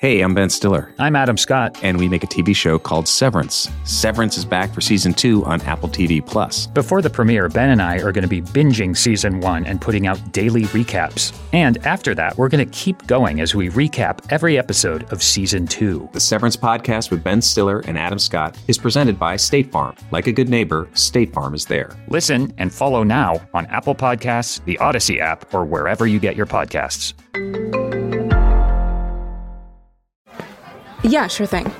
Hey, I'm Ben Stiller. I'm Adam Scott. And we make a TV show called Severance. Severance is back for Season 2 on Apple TV+. Before the premiere, Ben and I are going to be binging Season 1 and putting out daily recaps. And after that, we're going to keep going as we recap every episode of Season 2. The Severance podcast with Ben Stiller and Adam Scott is presented by State Farm. Like a good neighbor, State Farm is there. Listen and follow now on Apple Podcasts, the Odyssey app, or wherever you get your podcasts. Yeah, sure thing.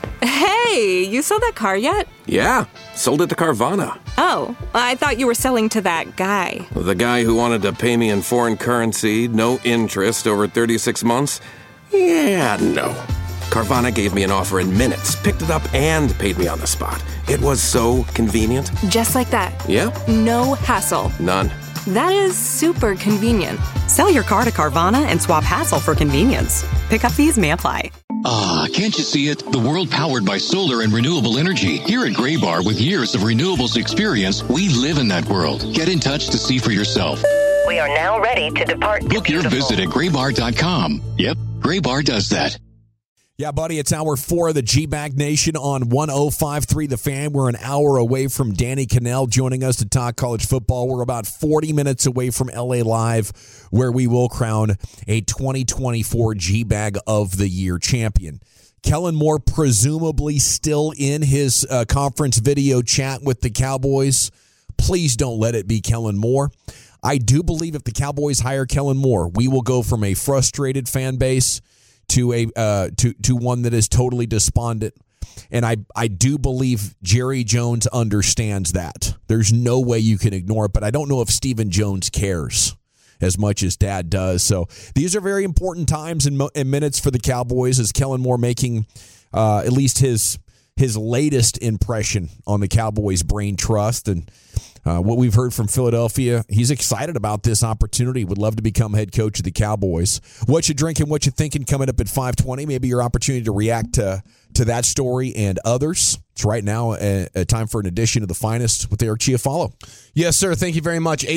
Hey, you sold that car yet? Yeah, sold it to Carvana. Oh, I thought you were selling to that guy. The guy who wanted to pay me in foreign currency, no interest, over 36 months? Yeah, no. Carvana gave me an offer in minutes, picked it up, and paid me on the spot. It was so convenient. Just like that. Yeah. No hassle. None. That is super convenient. Sell your car to Carvana and swap hassle for convenience. Pickup fees may apply. Can't you see it? The world powered by solar and renewable energy. Here at Graybar, with years of renewables experience, we live in that world. Get in touch to see for yourself. We are now ready to depart. Book your visit at graybar.com. Yep, Graybar does that. Yeah, buddy, it's hour 4 of the G-Bag Nation on 105.3 The Fan. We're an hour away from Danny Kanell joining us to talk college football. We're about 40 minutes away from LA Live, where we will crown a 2024 G-Bag of the Year champion. Kellen Moore presumably still in his conference video chat with the Cowboys. Please don't let it be Kellen Moore. I do believe if the Cowboys hire Kellen Moore, we will go from a frustrated fan base to one that is totally despondent. And I do believe Jerry Jones understands that. There's no way you can ignore it, but I don't know if Stephen Jones cares as much as Dad does. So these are very important times and minutes for the Cowboys, as Kellen Moore making at least his latest impression on the Cowboys brain trust. And what we've heard from Philadelphia, he's excited about this opportunity, would love to become head coach of the Cowboys. What you drinking, what you thinking coming up at 5:20, maybe your opportunity to react to that story and others. It's right now a time for an edition of The Finest with Eric Chiafalo. Yes, sir. Thank you very much.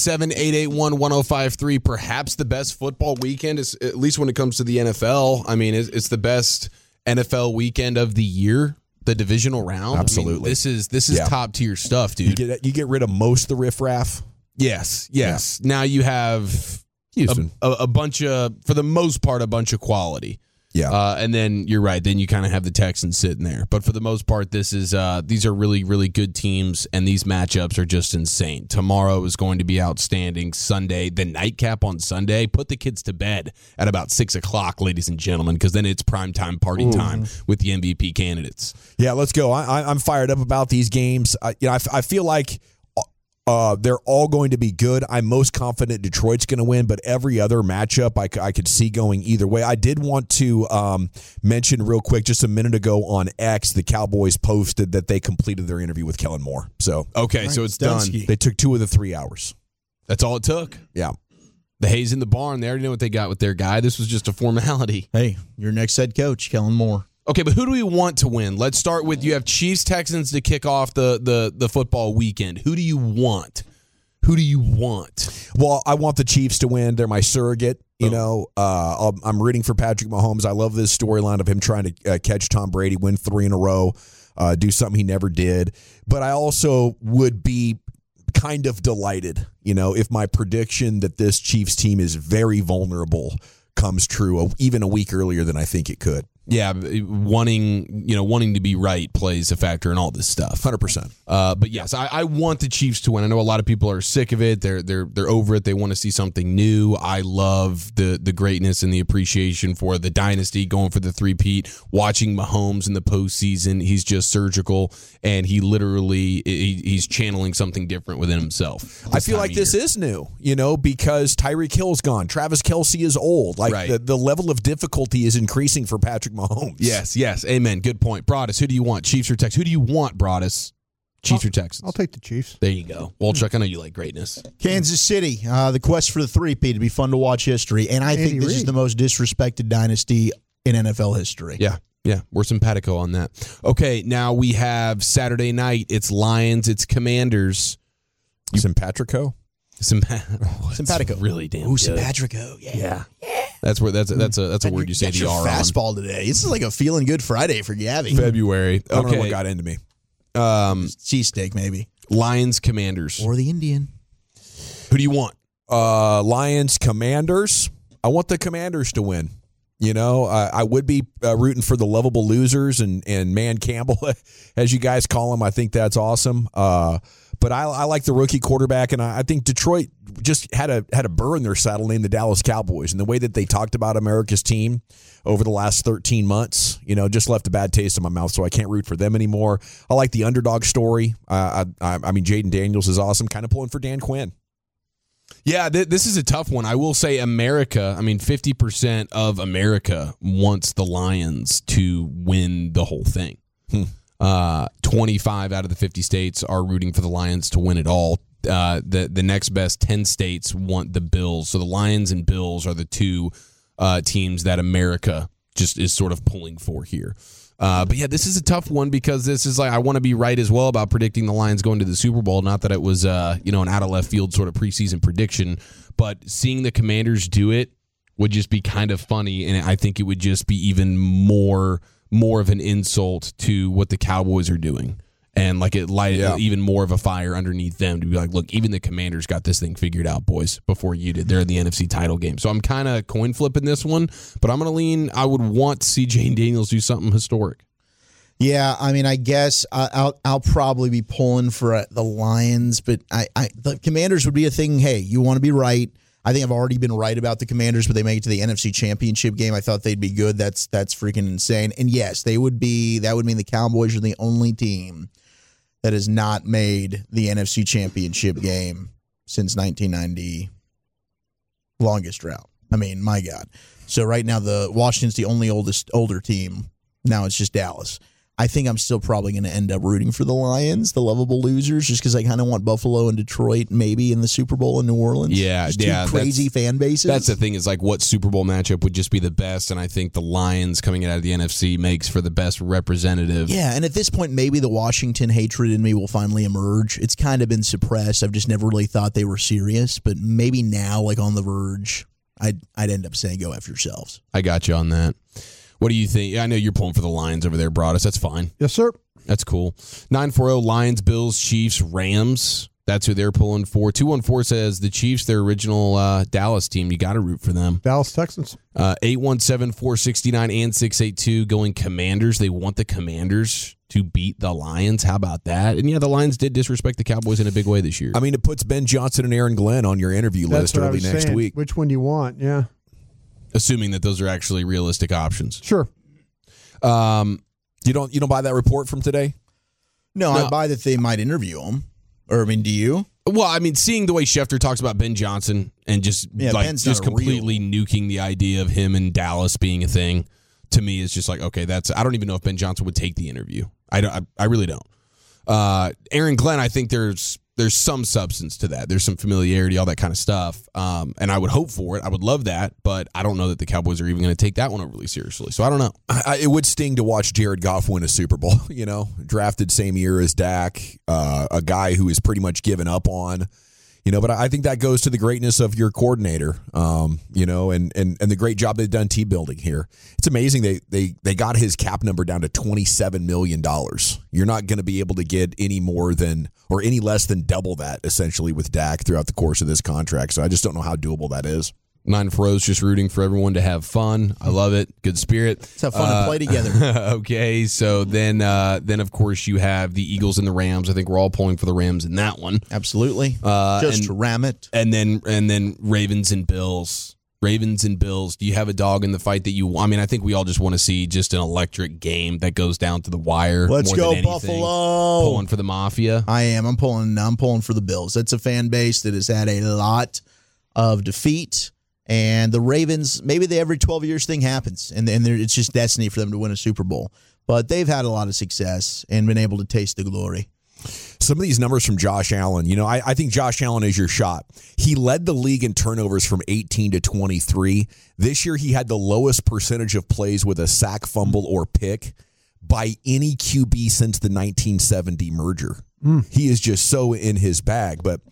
877-881-1053. Perhaps the best football weekend, is, at least when it comes to the NFL. I mean, it's the best NFL weekend of the year. The divisional round. Absolutely. I mean, this is top tier stuff, dude. You get rid of most of the riffraff. Yes. Yeah. Now you have Houston. A bunch of, for the most part, a bunch of quality. Yeah. And then you're right. Then you kind of have the Texans sitting there. But for the most part, these are really, really good teams, and these matchups are just insane. Tomorrow is going to be outstanding. Sunday, the nightcap on Sunday, put the kids to bed at about 6 o'clock, ladies and gentlemen, because then it's primetime party time with the MVP candidates. Yeah, let's go. I'm fired up about these games. I feel like they're all going to be good. I'm most confident Detroit's going to win, but every other matchup I could see going either way. I did want to mention real quick, just a minute ago on X, the Cowboys posted that they completed their interview with Kellen Moore. So okay, so it's done. They took 2 of the 3 hours. That's all it took. Yeah. The hay's in the barn. They already know what they got with their guy. This was just a formality. Hey, your next head coach, Kellen Moore. Okay, but who do we want to win? Let's start with, you have Chiefs-Texans to kick off the football weekend. Who do you want? Well, I want the Chiefs to win. They're my surrogate. I'm rooting for Patrick Mahomes. I love this storyline of him trying to catch Tom Brady, win 3 in a row, do something he never did. But I also would be kind of delighted, if my prediction that this Chiefs team is very vulnerable comes true even a week earlier than I think it could. Yeah, wanting to be right plays a factor in all this stuff. 100%. But yes, I want the Chiefs to win. I know a lot of people are sick of it. They're over it. They want to see something new. I love the greatness and the appreciation for the dynasty, going for the three-peat, watching Mahomes in the postseason. He's just surgical, and he's channeling something different within himself. I feel like this is new, because Tyreek Hill's gone. Travis Kelce is old. The level of difficulty is increasing for Patrick Mahomes. Yes. Amen. Good point. Broadus, who do you want? Chiefs or Texans? Who do you want, Broadus? Chiefs or Texans? I'll take the Chiefs. There you go. Walchuck, I know you like greatness. Kansas City, the quest for the three-peat to be fun to watch history. And I think this is the most disrespected dynasty in NFL history. Yeah. We're simpatico on that. Okay, now we have Saturday night. It's Lions. It's Commanders. Simpatico? Simpatico. Really damn good. Simpatico. Yeah. That's where that's a word you say the R on. Fastball today. This is like a feeling good Friday for Gabby. February. I don't know what got into me. Cheesesteak, maybe. Lions, Commanders. Or the Indian. Who do you want? Lions, Commanders. I want the Commanders to win. You know, I would be rooting for the lovable losers and Man Campbell, as you guys call him. I think that's awesome. But I like the rookie quarterback, and I think Detroit just had a burr in their saddle named the Dallas Cowboys. And the way that they talked about America's team over the last 13 months, you know, just left a bad taste in my mouth, so I can't root for them anymore. I like the underdog story. I mean, Jaden Daniels is awesome, kind of pulling for Dan Quinn. Yeah, this is a tough one. I will say America, 50% of America wants the Lions to win the whole thing. 25 out of the 50 states are rooting for the Lions to win it all. The next best 10 states want the Bills. So the Lions and Bills are the two teams that America just is sort of pulling for here. But yeah, this is a tough one because this is like I want to be right as well about predicting the Lions going to the Super Bowl. Not that it was an out of left field sort of preseason prediction, but seeing the Commanders do it would just be kind of funny, and I think it would just be even more of an insult to what the Cowboys are doing, and like it light even more of a fire underneath them to be like, look, even the Commanders got this thing figured out, boys, before you did. They're in the NFC title game. So I'm kind of coin flipping this one, but I'm going to lean, I would want to see Jaden Daniels do something historic. Yeah, I mean, I guess I'll probably be pulling for the Lions, but the Commanders would be a thing. Hey, you want to be right. I think I've already been right about the Commanders, but they make it to the NFC Championship game. I thought they'd be good. That's freaking insane. And yes, they would be. That would mean the Cowboys are the only team that has not made the NFC Championship game since 1990. Longest drought. I mean, my God. So right now, the Washington's the only older team. Now it's just Dallas. I think I'm still probably going to end up rooting for the Lions, the lovable losers, just because I kind of want Buffalo and Detroit maybe in the Super Bowl in New Orleans. Yeah, just two crazy fan bases. That's the thing is like what Super Bowl matchup would just be the best, and I think the Lions coming out of the NFC makes for the best representative. Yeah, and at this point, maybe the Washington hatred in me will finally emerge. It's kind of been suppressed. I've just never really thought they were serious, but maybe now, like on the verge, I'd end up saying go F yourselves. I got you on that. What do you think? I know you're pulling for the Lions over there, Broadus. That's fine. Yes, sir. That's cool. 940 Lions, Bills, Chiefs, Rams. That's who they're pulling for. 214 says the Chiefs, their original Dallas team. You got to root for them. Dallas Texans. 817-469 and 682 going Commanders. They want the Commanders to beat the Lions. How about that? And yeah, the Lions did disrespect the Cowboys in a big way this year. I mean, it puts Ben Johnson and Aaron Glenn on your interview list early next week. Which one do you want? Yeah. Assuming that those are actually realistic options. Sure. You don't buy that report from today? No, I buy that they might interview him. Or, I mean, do you? Well, I mean, seeing the way Schefter talks about Ben Johnson and just completely nuking the idea of him in Dallas being a thing, to me is just like, okay, I don't even know if Ben Johnson would take the interview. I really don't. Aaron Glenn, I think there's some substance to that. There's some familiarity, all that kind of stuff. And I would hope for it. I would love that, but I don't know that the Cowboys are even going to take that one overly seriously. So I don't know. It would sting to watch Jared Goff win a Super Bowl, drafted same year as Dak, a guy who is pretty much given up on, but I think that goes to the greatness of your coordinator, and the great job they've done team building here. It's amazing they got his cap number down to $27 million. You're not going to be able to get any more than or any less than double that essentially with Dak throughout the course of this contract. So I just don't know how doable that is. 940's just rooting for everyone to have fun. I love it. Good spirit. Let's have fun to play together. Okay, so then of course you have the Eagles and the Rams. I think we're all pulling for the Rams in that one. Absolutely. Just ram it. And then Ravens and Bills. Ravens and Bills. Do you have a dog in the fight that you? I mean, I think we all just want to see just an electric game that goes down to the wire. Let's more go than Buffalo! Pulling for the Mafia. I am. I'm pulling for the Bills. That's a fan base that has had a lot of defeat. And the Ravens, maybe every 12 years thing happens, and it's just destiny for them to win a Super Bowl. But they've had a lot of success and been able to taste the glory. Some of these numbers from Josh Allen, I think Josh Allen is your shot. He led the league in turnovers from 18 to 23. This year he had the lowest percentage of plays with a sack, fumble, or pick by any QB since the 1970 merger. He is just so in his bag. But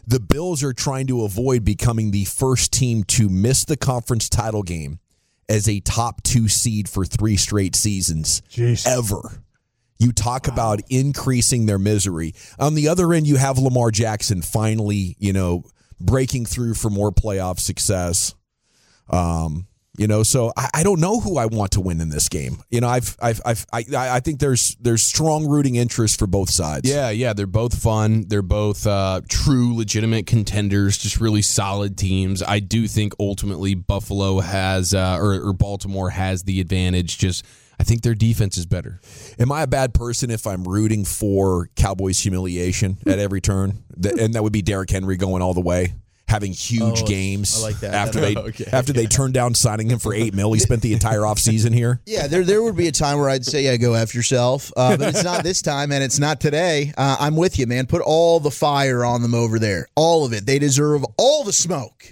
The Bills are trying to avoid becoming the first team to miss the conference title game as a top 2 seed for 3 straight seasons ever. You talk about increasing their misery. On the other end, you have Lamar Jackson finally, breaking through for more playoff success. So I don't know who I want to win in this game. I think there's strong rooting interest for both sides. Yeah, they're both fun. They're both true, legitimate contenders, just really solid teams. I do think ultimately Buffalo has or Baltimore has the advantage. I think their defense is better. Am I a bad person if I'm rooting for Cowboys humiliation at every turn? And that would be Derrick Henry going all the way, having huge games. I like that. After they turned down signing him for $8 million. He spent the entire offseason here. Yeah, there would be a time where I'd say, yeah, go F yourself. But it's not this time, and it's not today. I'm with you, man. Put all the fire on them over there. All of it. They deserve all the smoke.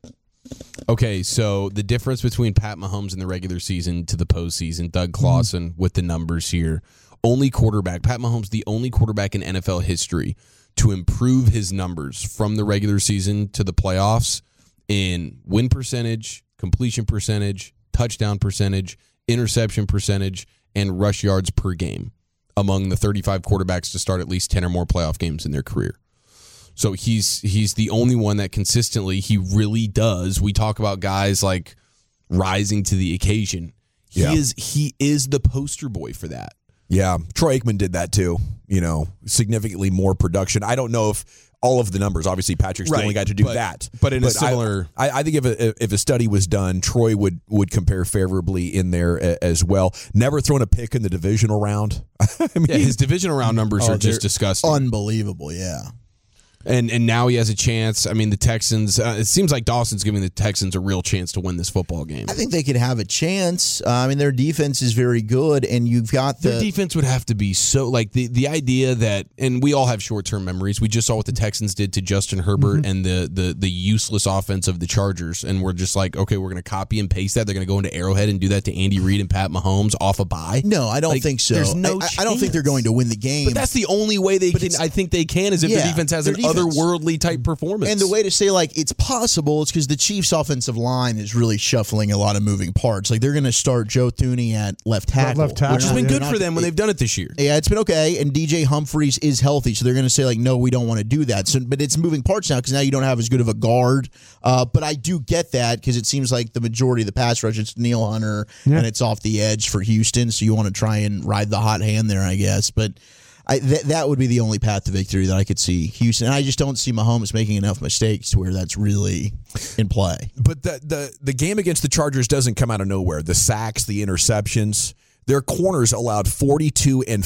Okay, so the difference between Pat Mahomes in the regular season to the postseason, Doug Clawson with the numbers here. Pat Mahomes, the only quarterback in NFL history to improve his numbers from the regular season to the playoffs in win percentage, completion percentage, touchdown percentage, interception percentage, and rush yards per game among the 35 quarterbacks to start at least 10 or more playoff games in their career. So he's the only one that consistently, he really does. We talk about guys like rising to the occasion. He is the poster boy for that. Yeah, Troy Aikman did that too. Significantly more production. I don't know if all of the numbers. Obviously, Patrick's the only guy to do that. But in a similar, I think if a study was done, Troy would compare favorably in there as well. Never thrown a pick in the divisional round. His divisional round numbers are just disgusting, unbelievable. Yeah. And now he has a chance. I mean, the Texans, it seems like Dawson's giving the Texans a real chance to win this football game. I think they could have a chance. Their defense is very good, and you've got their defense would have to be so, like, the idea that, and we all have short-term memories. We just saw what the Texans did to Justin Herbert and the useless offense of the Chargers, and we're just like, okay, we're going to copy and paste that. They're going to go into Arrowhead and do that to Andy Reid and Pat Mahomes off a bye. No, I don't think so. There's no chance. I don't think they're going to win the game. But that's the only way they can. I think they can is if their defense has an otherworldly type performance. And the way to say, like, it's possible is because the Chiefs' offensive line is really shuffling a lot of moving parts. Like, they're going to start Joe Thuney at left tackle. Which has been good for them when they've done it this year. Yeah, it's been okay. And DJ Humphries is healthy, so they're going to say, like, no, we don't want to do that. So, but it's moving parts now because now you don't have as good of a guard. But I do get that because it seems like the majority of the pass rush, it's Neil Hunter, and it's off the edge for Houston. So you want to try and ride the hot hand there, I guess. But that would be the only path to victory that I could see Houston. And I just don't see Mahomes making enough mistakes to where that's really in play. But the game against the Chargers doesn't come out of nowhere. The sacks, the interceptions, their corners allowed 42 and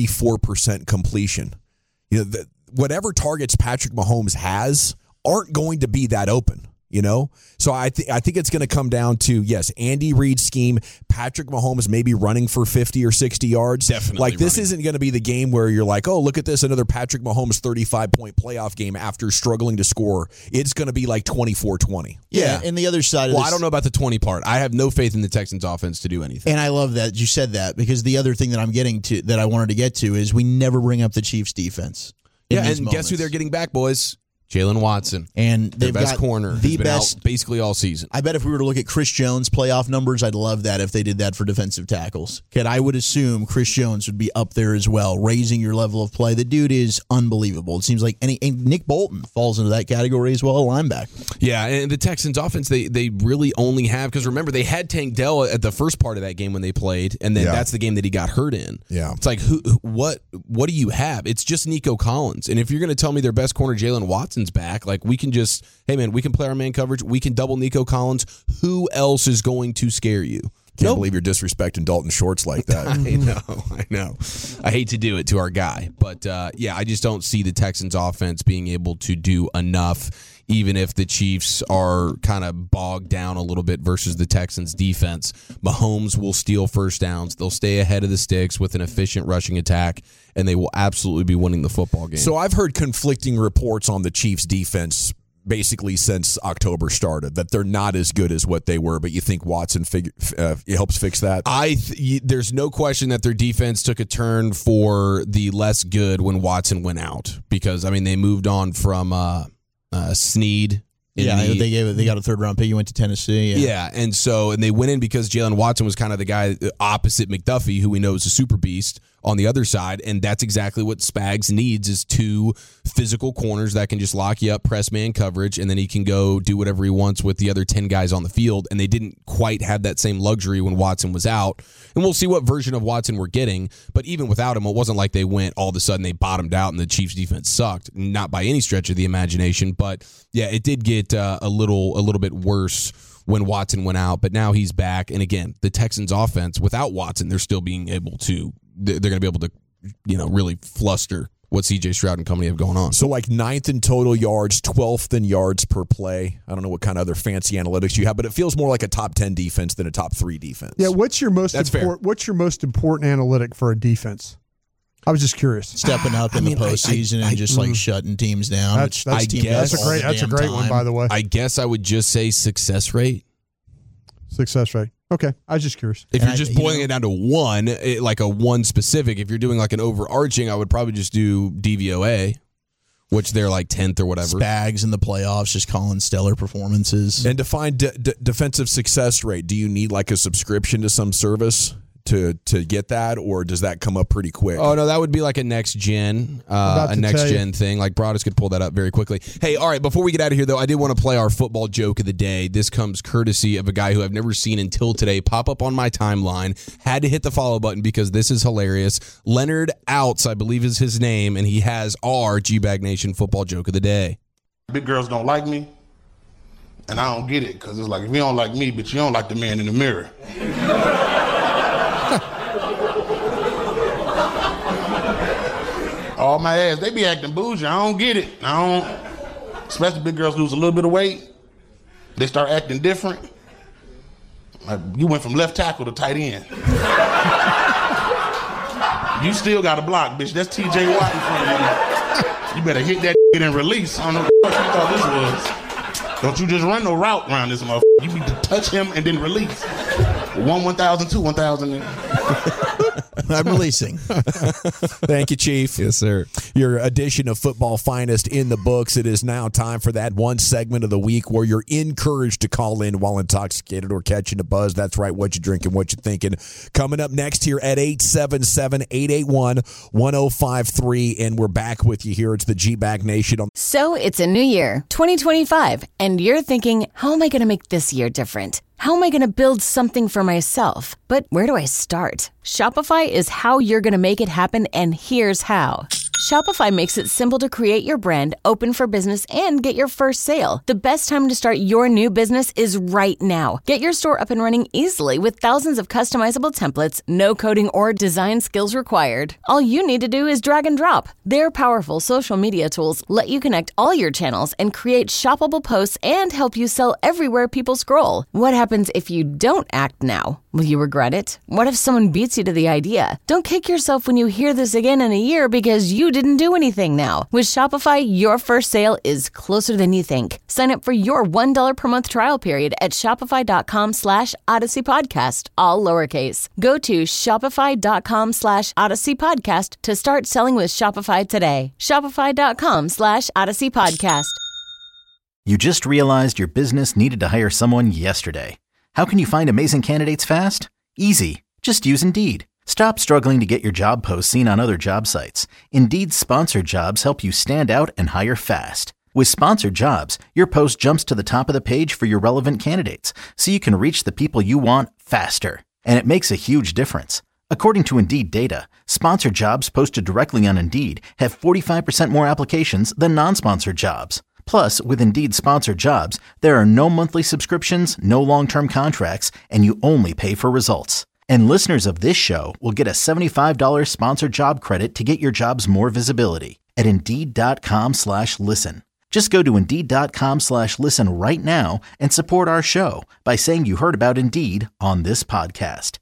44% completion. Whatever targets Patrick Mahomes has aren't going to be that open. So I think it's going to come down to, yes, Andy Reid's scheme, Patrick Mahomes maybe running for 50 or 60 yards. Definitely. Like, this isn't going to be the game where you're like, oh, look at this, another Patrick Mahomes 35-point playoff game after struggling to score. It's going to be like 24-20. Yeah, and the other side of this, I don't know about the 20 part. I have no faith in the Texans offense to do anything. And I love that you said that, because the other thing that I'm getting to, that I wanted to get to, is we never bring up the Chiefs defense. Yeah, and guess who they're getting back, boys? Jalen Watson. And they've their best got corner. The best out basically all season. I bet if we were to look at Chris Jones' playoff numbers, I'd love that if they did that for defensive tackles. I would assume Chris Jones would be up there as well, raising your level of play. The dude is unbelievable. It seems like and Nick Bolton falls into that category as well, a linebacker. Yeah, and the Texans offense, they really only have, because remember, they had Tank Dell at the first part of that game when they played, and then that's the game that he got hurt in. Yeah. It's like, what do you have? It's just Nico Collins. And if you're going to tell me their best corner, Jalen Watson's back, like, we can just, hey, man, we can play our man coverage. We can double Nico Collins. Who else is going to scare you? Can't believe you're disrespecting Dalton Schwartz like that. I know. I hate to do it to our guy. But, I just don't see the Texans offense being able to do enough, even if the Chiefs are kind of bogged down a little bit versus the Texans defense. Mahomes will steal first downs. They'll stay ahead of the sticks with an efficient rushing attack, and they will absolutely be winning the football game. So I've heard conflicting reports on the Chiefs defense basically since October started, that they're not as good as what they were, but you think Watson helps fix that? There's no question that their defense took a turn for the less good when Watson went out, because, I mean, they moved on from Snead. They got a 3rd-round pick. He went to Tennessee. Yeah, and they went in because Jalen Watson was kind of the guy opposite McDuffie, who we know is a super beast on the other side, and that's exactly what Spags needs is 2 physical corners that can just lock you up, press man coverage, and then he can go do whatever he wants with the other 10 guys on the field, and they didn't quite have that same luxury when Watson was out, and we'll see what version of Watson we're getting, but even without him, it wasn't like they went all of a sudden they bottomed out and the Chiefs defense sucked, not by any stretch of the imagination, but yeah, it did get a little bit worse when Watson went out, but now he's back, and again, the Texans offense, without Watson, they're still being able to they're going to be able to, really fluster what C.J. Stroud and company have going on. So like 9th in total yards, 12th in yards per play. I don't know what kind of other fancy analytics you have, but it feels more like a top 10 defense than a top 3 defense. Yeah, what's your most important analytic for a defense? I was just curious. Stepping up in the postseason and just like shutting teams down. That's a great one, by the way. I guess I would just say success rate. Success rate. Okay, I was just curious. If you're just boiling it down to one, like a one specific, if you're doing like an overarching, I would probably just do DVOA, which they're like 10th or whatever. Spags in the playoffs, just calling stellar performances. And define defensive success rate. Do you need like a subscription to some service to get that, or does that come up pretty quick? Oh, no, that would be like a next-gen thing. Like, Broadus could pull that up very quickly. Hey, all right, before we get out of here, though, I did want to play our football joke of the day. This comes courtesy of a guy who I've never seen until today pop up on my timeline. Had to hit the follow button because this is hilarious. Leonard Outs, I believe is his name, and he has our G-Bag Nation football joke of the day. Big girls don't like me, and I don't get it, because it's like, if you don't like me, but you don't like the man in the mirror. All my ass, they be acting bougie. I don't get it. Especially big girls lose a little bit of weight. They start acting different. Like, you went from left tackle to tight end. You still got a block, bitch. That's TJ Watt in front of you. You better hit that and release. I don't know what you thought this was. Don't you just run no route around this motherfucker. You need to touch him and then release. 1,000, 2, 1,000. I'm releasing. Thank you, Chief. Yes, sir. Your edition of Football Finest in the books. It is now time for that one segment of the week where you're encouraged to call in while intoxicated or catching a buzz. That's right, what you drinking, what you thinking. Coming up next here at 877-881-1053, and we're back with you here. It's the G-Bag Nation. So it's a new year, 2025, and you're thinking, how am I going to make this year different? How am I going to build something for myself? But where do I start? Shopify is how you're going to make it happen, and here's how. Shopify makes it simple to create your brand, open for business, and get your first sale. The best time to start your new business is right now. Get your store up and running easily with thousands of customizable templates, no coding or design skills required. All you need to do is drag and drop. Their powerful social media tools let you connect all your channels and create shoppable posts and help you sell everywhere people scroll. What happens if you don't act now? Will you regret it? What if someone beats you to the idea? Don't kick yourself when you hear this again in a year because you didn't do anything now. With Shopify, your first sale is closer than you think. Sign up for your $1 per month trial period at shopify.com/Odyssey Podcast, all lowercase. Go to shopify.com/Odyssey Podcast to start selling with Shopify today. Shopify.com/Odyssey Podcast. You just realized your business needed to hire someone yesterday. How can you find amazing candidates fast? Easy. Just use Indeed. Stop struggling to get your job posts seen on other job sites. Indeed's sponsored jobs help you stand out and hire fast. With sponsored jobs, your post jumps to the top of the page for your relevant candidates, so you can reach the people you want faster. And it makes a huge difference. According to Indeed data, sponsored jobs posted directly on Indeed have 45% more applications than non-sponsored jobs. Plus, with Indeed sponsored jobs, there are no monthly subscriptions, no long-term contracts, and you only pay for results. And listeners of this show will get a $75 sponsored job credit to get your jobs more visibility at Indeed.com/listen. Just go to Indeed.com/listen right now and support our show by saying you heard about Indeed on this podcast.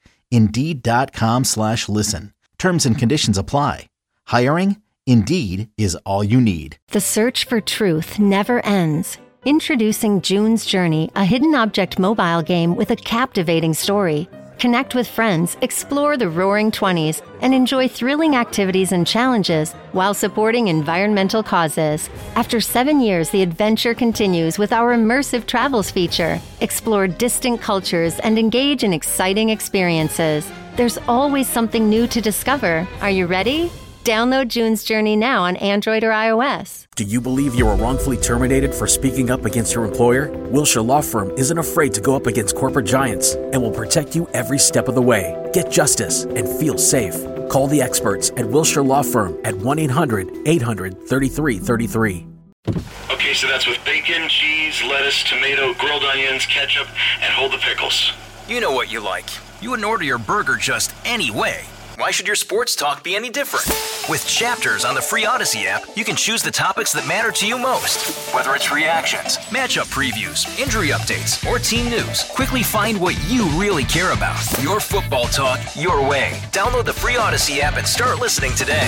Indeed.com/listen. Terms and conditions apply. Hiring? Indeed is all you need. The search for truth never ends. Introducing June's Journey, a hidden object mobile game with a captivating story. Connect with friends, explore the Roaring 20s, and enjoy thrilling activities and challenges while supporting environmental causes. After 7 years, the adventure continues with our immersive travels feature. Explore distant cultures and engage in exciting experiences. There's always something new to discover. Are you ready? Download June's Journey now on Android or iOS. Do you believe you were wrongfully terminated for speaking up against your employer? Wilshire Law Firm isn't afraid to go up against corporate giants and will protect you every step of the way. Get justice and feel safe. Call the experts at Wilshire Law Firm at 1-800-800-3333. Okay, so that's with bacon, cheese, lettuce, tomato, grilled onions, ketchup, and hold the pickles. You know what you like. You wouldn't order your burger just any way. Why should your sports talk be any different? With Chapters on the free Odyssey app, you can choose the topics that matter to you most. Whether it's reactions, matchup previews, injury updates, or team news, quickly find what you really care about. Your football talk, your way. Download the free Odyssey app and start listening today.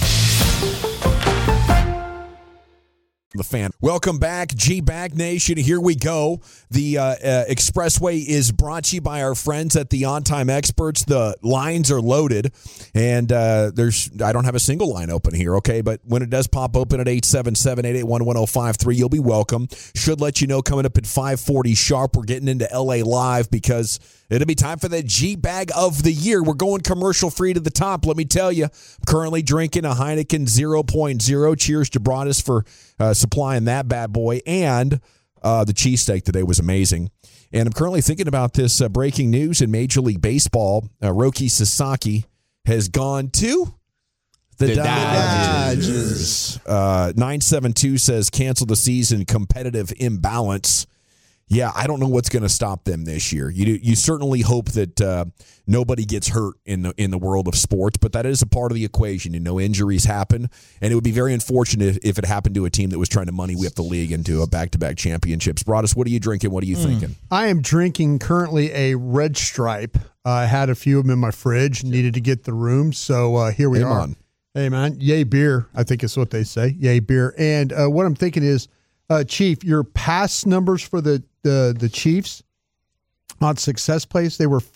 The Fan. Welcome back, G-Bag Nation. Here we go. The Expressway is brought to you by our friends at the On Time Experts. The lines are loaded, and I don't have a single line open here, okay? But when it does pop open at 877-881-1053, you'll be welcome. Should let you know coming up at 5:40 sharp, we're getting into LA Live because it'll be time for the G-Bag of the year. We're going commercial free to the top. Let me tell you, I'm currently drinking a Heineken 0.0. Cheers to Broadus for supplying that bad boy. And the cheesesteak today was amazing. And I'm currently thinking about this breaking news in Major League Baseball. Roki Sasaki has gone to the Dodgers. 972 says cancel the season, competitive imbalance. Yeah, I don't know what's going to stop them this year. You certainly hope that nobody gets hurt in the world of sports, but that is a part of the equation. Injuries happen, and it would be very unfortunate if it happened to a team that was trying to money whip the league into a back-to-back championships. Broadus, what are you drinking? What are you thinking? I am drinking currently a Red Stripe. I had a few of them in my fridge, needed to get the room, so here we are. Hey, man, yay beer, I think is what they say. Yay beer. And what I'm thinking is, Chief, your pass numbers for the Chiefs on success plays, they were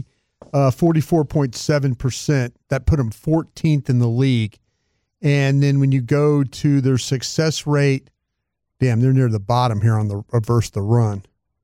44.7%. That put them 14th in the league. And then when you go to their success rate, they're near the bottom here on the versus the run.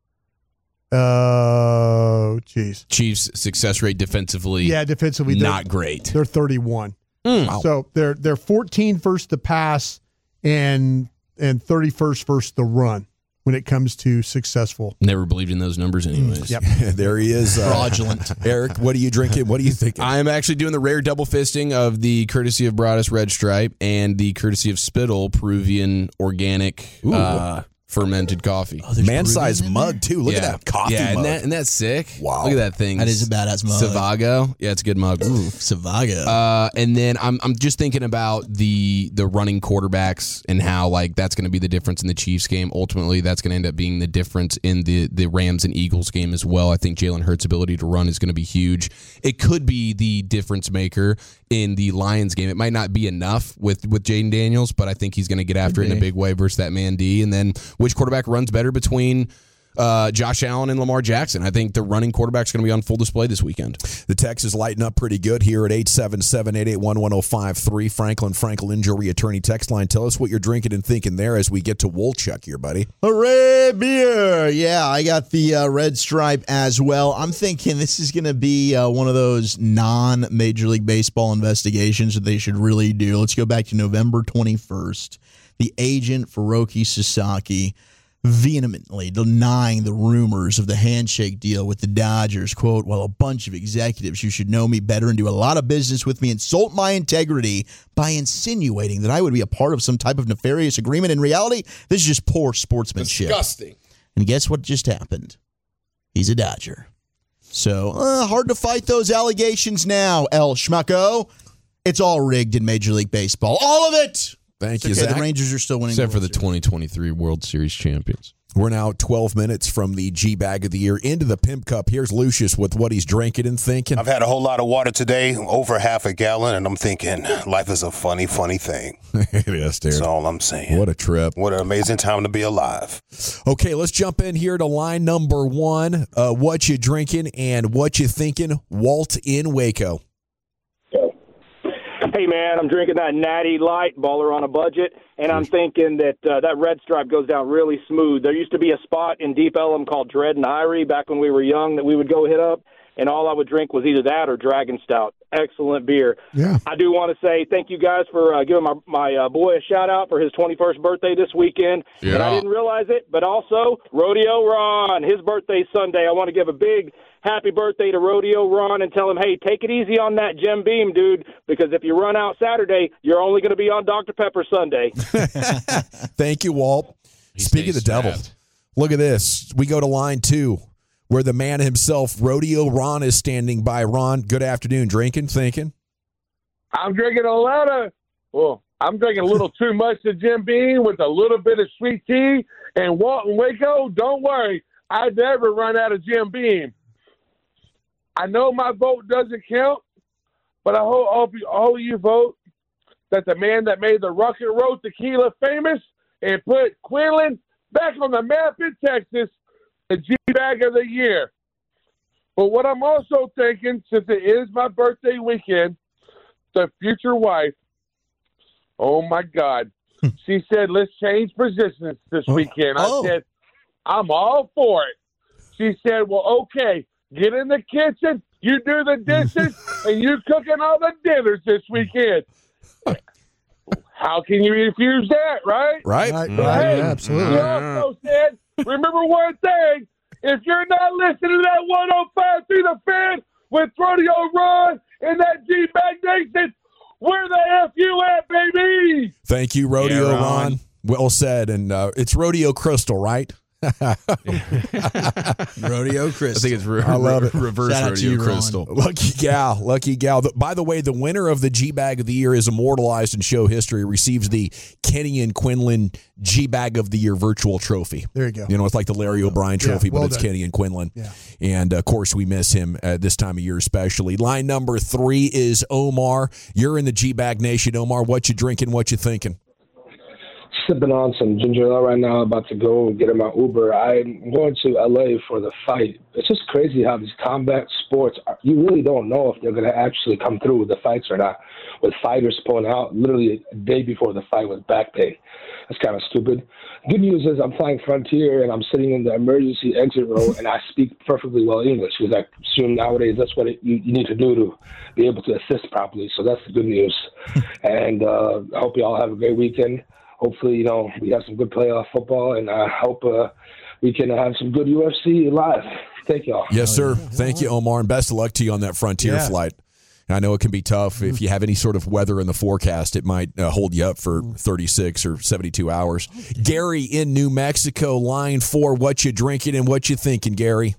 Oh, geez. Chiefs success rate defensively. Yeah, defensively. Not great. They're 31. Wow. So they're 14th versus the pass and 31st versus the run when it comes to successful. Never believed in those numbers anyways. Yep. There he is. Fraudulent. Eric, what are you drinking? What are you thinking? I'm actually doing the rare double fisting of the courtesy of Broadus Red Stripe and the courtesy of Spittle Peruvian organic fermented coffee. Man-sized mug, too. Look at that coffee mug. Isn't that sick? Wow. Look at that thing. That is a badass mug. Savago. Yeah, it's a good mug. Ooh, Savago. And then I'm just thinking about the running quarterbacks and how that's going to be the difference in the Chiefs game. Ultimately, that's going to end up being the difference in the Rams and Eagles game as well. I think Jalen Hurts' ability to run is going to be huge. It could be the difference maker in the Lions game. It might not be enough with Jaden Daniels, but I think he's going to get after it in a big way versus that man D. And then which quarterback runs better between Josh Allen and Lamar Jackson? I think the running quarterback's going to be on full display this weekend. The text is lighting up pretty good here at 877-881-1053. Franklin Injury Attorney text line. Tell us what you're drinking and thinking there as we get to Wolchuk here, buddy. Hooray, beer! Yeah, I got the Red Stripe as well. I'm thinking this is going to be one of those non-Major League Baseball investigations that they should really do. Let's go back to November 21st. The agent for Roki Sasaki vehemently denying the rumors of the handshake deal with the Dodgers. Quote, well, a bunch of executives who should know me better and do a lot of business with me insult my integrity by insinuating that I would be a part of some type of nefarious agreement. In reality, this is just poor sportsmanship. Disgusting. And guess what just happened? He's a Dodger. So, hard to fight those allegations now, El Schmucko. It's all rigged in Major League Baseball. All of it! Thank you, Zach. Zach. The Rangers are still winning. Except for the 2023 World Series champions. We're now 12 minutes from the G-Bag of the Year into the Pimp Cup. Here's Lucius with what he's drinking and thinking. I've had a whole lot of water today, over half a gallon, and I'm thinking life is a funny, funny thing. Yes, dude. That's all I'm saying. What a trip. What an amazing time to be alive. Okay, let's jump in here to line number 1. What you drinking and what you thinking? Walt in Waco. Hey, man, I'm drinking that Natty Light, baller on a budget, and I'm thinking that that Red Stripe goes down really smooth. There used to be a spot in Deep Ellum called Dread and Irie back when we were young that we would go hit up, and all I would drink was either that or Dragon Stout. Excellent beer. Yeah. I do want to say thank you guys for giving my boy a shout-out for his 21st birthday this weekend. Yeah. And I didn't realize it, but also Rodeo Ron, his birthday's Sunday. I want to give a big happy birthday to Rodeo Ron and tell him, hey, take it easy on that Jim Beam, dude, because if you run out Saturday, you're only going to be on Dr. Pepper Sunday. Thank you, Walt. Speaking of the devil, look at this. We go to line 2, where the man himself, Rodeo Ron, is standing by. Ron, good afternoon. Drinking, thinking? I'm drinking I'm drinking a little too much of Jim Beam with a little bit of sweet tea. And Walt and Waco, don't worry, I never run out of Jim Beam. I know my vote doesn't count, but I hope all of you vote that the man that made the Rock and Roll tequila famous and put Quinlan back on the map in Texas, the G-Bag of the Year. But what I'm also thinking, since it is my birthday weekend, the future wife, oh my God, she said, let's change positions this weekend. I said, I'm all for it. She said, well, okay. Get in the kitchen, you do the dishes, and you cooking all the dinners this weekend. How can you refuse that, right? Right. Hey, absolutely. She also said, remember one thing, if you're not listening to that 105 through the fan with Rodeo Ron and that G-Bag Nation, where the F you at, baby? Thank you, Rodeo Ron. Well said. And it's Rodeo Crystal, right? Rodeo Crystal. I think it's I love it. reverse Rodeo Crystal. Lucky gal. By the way, the winner of the G-Bag of the Year is immortalized in show history, receives the Kenny and Quinlan G-Bag of the Year virtual trophy. There you go. You know, it's like the Larry O'Brien trophy, well but it's done. Kenny and Quinlan. Yeah. And, of course, we miss him at this time of year especially. Line number 3 is Omar. You're in the G-Bag Nation. Omar, what you drinking, what you thinking? Sipping on some ginger ale right now, about to go get in my Uber. I'm going to LA for the fight. It's just crazy how these combat sports, you really don't know if they're going to actually come through with the fights or not. With fighters pulling out literally a day before the fight with back pain. That's kind of stupid. Good news is I'm flying Frontier and I'm sitting in the emergency exit row and I speak perfectly well English because I assume nowadays that's what you need to do to be able to assist properly. So that's the good news. And I hope you all have a great weekend. Hopefully, we have some good playoff football, and I hope we can have some good UFC live. Thank y'all. Yes, sir. Thank you, Omar, and best of luck to you on that Frontier flight. I know it can be tough. If you have any sort of weather in the forecast, it might hold you up for 36 or 72 hours. Gary in New Mexico, line 4. What you drinking and what you thinking, Gary?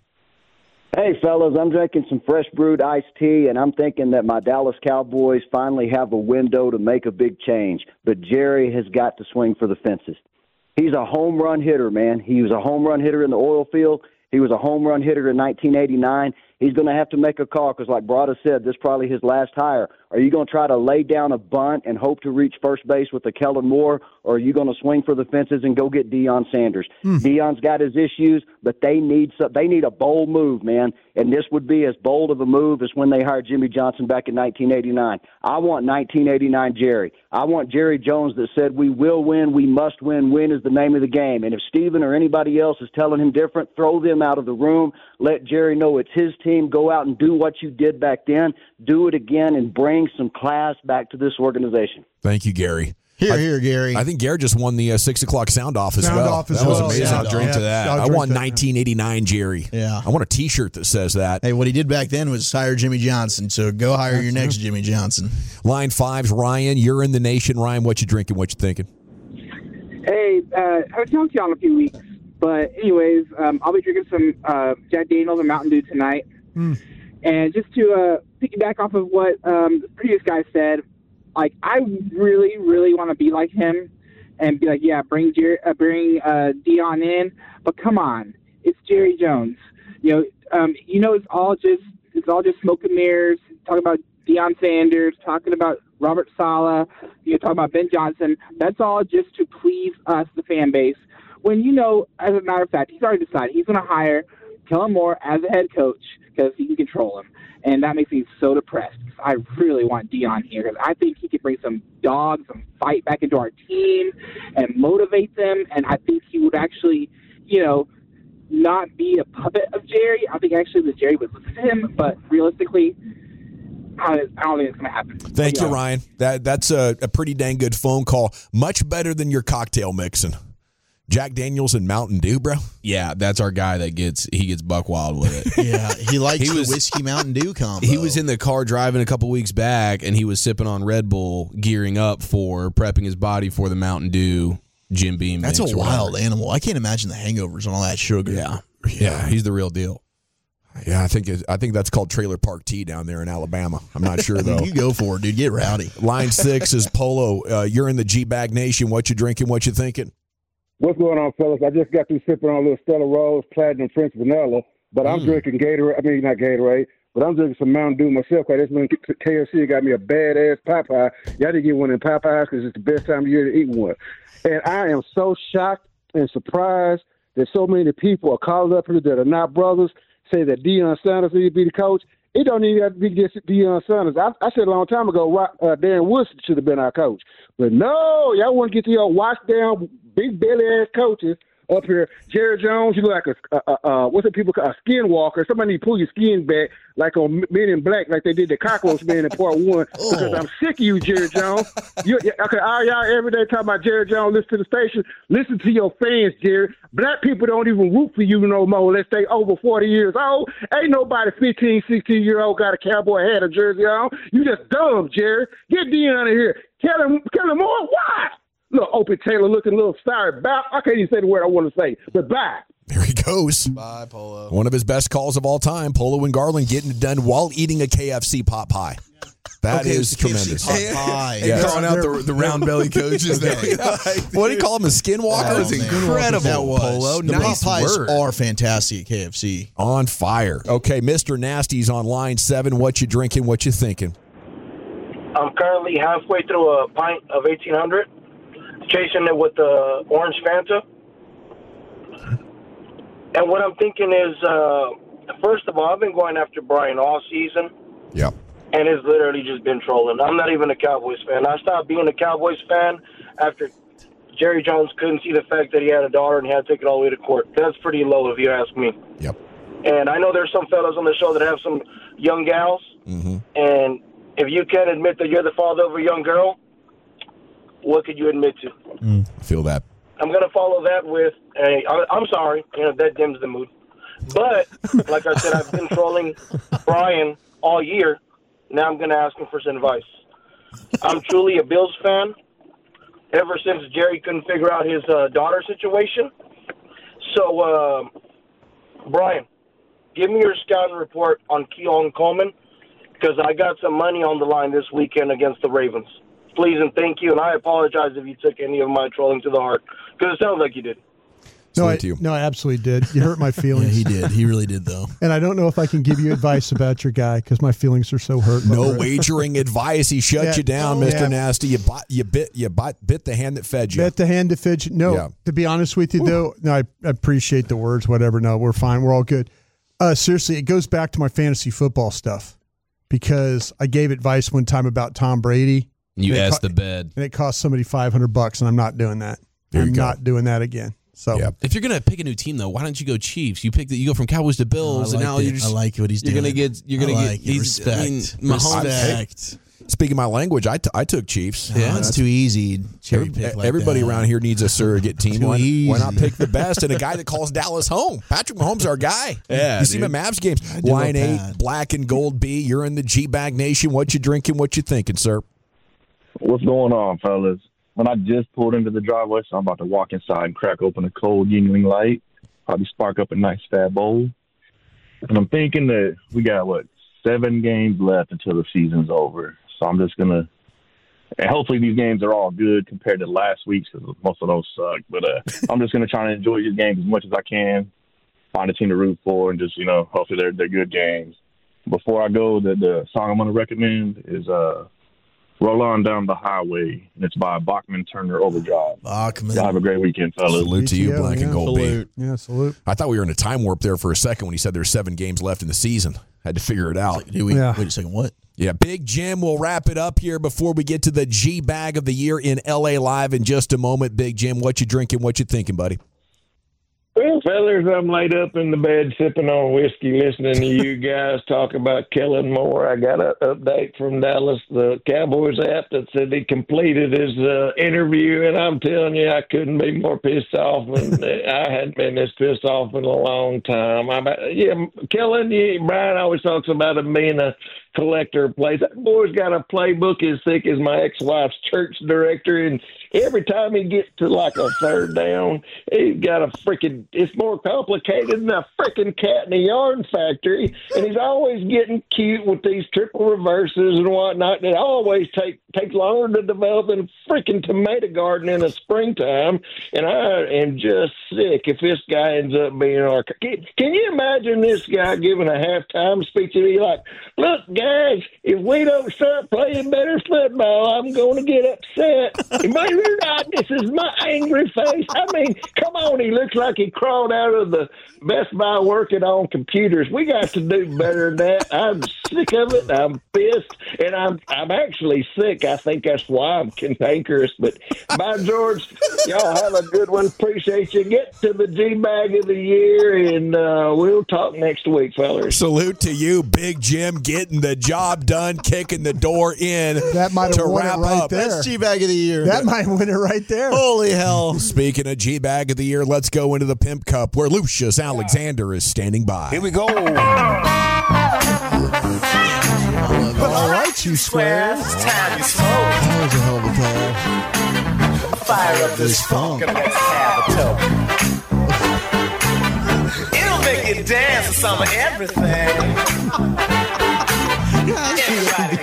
Hey, fellas, I'm drinking some fresh brewed iced tea, and I'm thinking that my Dallas Cowboys finally have a window to make a big change. But Jerry has got to swing for the fences. He's a home run hitter, man. He was a home run hitter in the oil field. He was a home run hitter in 1989. He's going to have to make a call because, like Brada said, this is probably his last hire. Are you going to try to lay down a bunt and hope to reach first base with a Kellen Moore, or are you going to swing for the fences and go get Deion Sanders? Deion's got his issues, but they need a bold move, man, and this would be as bold of a move as when they hired Jimmy Johnson back in 1989. I want 1989 Jerry. I want Jerry Jones that said we will win, we must win, win is the name of the game. And if Steven or anybody else is telling him different, throw them out of the room. Let Jerry know it's his team. Go out and do what you did back then. Do it again and bring some class back to this organization. Thank you, Gary. Here, Gary. I think Gary just won the 6 o'clock sound off as well. That was amazing. I'll drink to that. I want 1989 Jerry. Yeah. I want a T-shirt that says that. Hey, what he did back then was hire Jimmy Johnson, so go hire your next Jimmy Johnson. Line 5's Ryan. You're in the nation. Ryan, what you drinking? What you thinking? Hey, I was talking to you in a few weeks, but anyways, I'll be drinking some Jack Daniels and Mountain Dew tonight. And just to piggyback off of what the previous guy said, like, I really, really want to be like him and be like, yeah, bring Dion in. But come on, it's Jerry Jones. It's all just smoke and mirrors. Talking about Deion Sanders, talking about Robert Saleh, talking about Ben Johnson. That's all just to please us, the fan base. When as a matter of fact, he's already decided he's going to hire Kellen Moore as a head coach because he can control him. And that makes me so depressed. I really want Dion here because I think he could bring some dogs, some fight back into our team and motivate them. And I think he would actually, not be a puppet of Jerry. I think actually that Jerry would listen to him. But realistically, I don't think it's going to happen. Thank you, Ryan. That's a pretty dang good phone call. Much better than your cocktail mixing. Jack Daniels and Mountain Dew, bro. Yeah, that's our guy that gets buck wild with it. Yeah, he likes the whiskey Mountain Dew combo. He was in the car driving a couple weeks back, and he was sipping on Red Bull, gearing up for prepping his body for the Mountain Dew Jim Beam. That's a wild animal. I can't imagine the hangovers and all that sugar. Yeah, he's the real deal. Yeah, I think that's called Trailer Park Tea down there in Alabama. I'm not sure, though. You go for it, dude. Get rowdy. Line 6 is Polo. You're in the G-Bag Nation. What you drinking? What you thinking? What's going on, fellas? I just got through sipping on a little Stella Rose Platinum French Vanilla, but I'm drinking Gatorade. I mean, not Gatorade, but I'm drinking some Mountain Dew myself. This one KFC got me a badass Popeye. Y'all didn't get one in Popeyes because it's the best time of year to eat one. And I am so shocked and surprised that so many people are calling up here that are not brothers, say that Deion Sanders need to be the coach. It don't even have to be just Deion Sanders. I said a long time ago, Darren Woodson should have been our coach. But no, y'all want to get your washed down, big belly ass coaches up here. Jerry Jones, you look like what's it people call a skinwalker. Somebody need to pull your skin back like on Men in Black, like they did the Cockroach Man in part 1. Because I'm sick of you, Jerry Jones. Okay, all y'all every day talking about Jerry Jones, listen to the station. Listen to your fans, Jerry. Black people don't even root for you no more unless they over 40 years old. Ain't nobody 15, 16-year-old got a cowboy hat or jersey on. You just dumb, Jerry. Get Dion out of here. Tell him more. Why? Little Opie Taylor looking a little sorry about. I can't even say the word I want to say, but bye. There he goes. Bye, Polo. One of his best calls of all time, Polo and Garland getting it done while eating a KFC pot pie. That is tremendous. Pot pie. Yeah. Calling out the round belly coaches. What do you call him? A skinwalker? That was incredible. That was. Polo. The nice pot pies word. are fantastic at KFC. On fire. Okay, Mr. Nasty's on line 7. What you drinking? What you thinking? I'm currently halfway through a pint of 1800, chasing it with the orange Fanta. And what I'm thinking is, first of all, I've been going after Brian all season. Yep. And it's literally just been trolling. I'm not even a Cowboys fan. I stopped being a Cowboys fan after Jerry Jones couldn't see the fact that he had a daughter and he had to take it all the way to court. That's pretty low if you ask me. Yep. And I know there's some fellas on the show that have some young gals. Mm-hmm. And if you can't admit that you're the father of a young girl, what could you admit to? I feel that. I'm going to follow that with I'm sorry, that dims the mood. But, like I said, I've been trolling Brian all year. Now I'm going to ask him for some advice. I'm truly a Bills fan ever since Jerry couldn't figure out his daughter situation. So, Brian, give me your scouting report on Keon Coleman, because I got some money on the line this weekend against the Ravens. Please and thank you, and I apologize if you took any of my trolling to the heart, because it sounds like you did. No, I absolutely did. You hurt my feelings. Yeah, he did. He really did, though. And I don't know if I can give you advice about your guy because my feelings are so hurt. No wagering advice. He shut you down, Mr. Nasty. You bit the hand that fed you. Bit the hand that fed you. No, to be honest with you, though, no, I appreciate the words, whatever. No, we're fine. We're all good. Seriously, it goes back to my fantasy football stuff because I gave advice one time about Tom Brady. You asked the bed. And it cost somebody $500, and I'm not doing that. I'm not doing that again. So if you're gonna pick a new team, though, why don't you go Chiefs? You go from Cowboys to Bills, and now I like what he's doing. You're gonna get respect. Respect. Speaking my language, I took Chiefs. Yeah, it's too easy. Everybody around here needs a surrogate team. Why not pick the best and a guy that calls Dallas home? Patrick Mahomes, our guy. Yeah, you see him at Mavs games. Line 8, Black and Gold B. You're in the G-Bag Nation. What you drinking? What you thinking, sir? What's going on, fellas? When I just pulled into the driveway, so I'm about to walk inside and crack open a cold Yuengling Light, probably spark up a nice fat bowl. And I'm thinking that we got, 7 games left until the season's over. So I'm just going to And hopefully these games are all good compared to last week's because most of those suck. But I'm just going to try to enjoy these games as much as I can, find a team to root for, and just, hopefully they're good games. Before I go, the song I'm going to recommend is Roll On Down the Highway, and it's by Bachman Turner Overdrive. Bachman. Y'all have a great weekend, fellas. Salute to you, Black and Gold B. Yeah, salute. I thought we were in a time warp there for a second when he said there's 7 games left in the season. Had to figure it out. Wait a second, what? Yeah, Big Jim will wrap it up here before we get to the G-Bag of the Year in L.A. Live in just a moment. Big Jim, what you drinking, what you thinking, buddy? Well, fellas, I'm laid up in the bed sipping on whiskey, listening to you guys talk about Kellen Moore. I got an update from Dallas, the Cowboys app, that said he completed his interview, and I'm telling you, I couldn't be more pissed off. And I hadn't been this pissed off in a long time. Kellen, Brian always talks about him being a collector of plays. That boy's got a playbook as thick as my ex-wife's church director, and every time he gets to like a third down, he's got a freaking, it's more complicated than a freaking cat in a yarn factory, and he's always getting cute with these triple reverses and whatnot. It always takes longer to develop than a freaking tomato garden in the springtime, and I am just sick if this guy ends up being our... Can you imagine this guy giving a halftime speech and be like, look, guys, if we don't start playing better football, I'm going to get upset. Maybe not. This is my angry face. I mean, come on. He looks like he crawled out of the Best Buy working on computers. We got to do better than that. I'm sick of it. I'm pissed, and I'm actually sick. I think that's why I'm cantankerous. But by George, y'all have a good one. Appreciate you. Get to the G-Bag of the Year, and we'll talk next week, fellas. Salute to you, Big Jim, getting the job done, kicking the door in. That might have won it right there. That's G-Bag of the Year. That might win it right there. Holy hell. Speaking of G-Bag of the Year, let's go into the Pimp Cup where Lucius Alexander is standing by. Here we go. All right, you squares. Time you smoke. That was a hell of a call. Fire up this funk and let's have a toke. It'll make you dance to some of everything. Everybody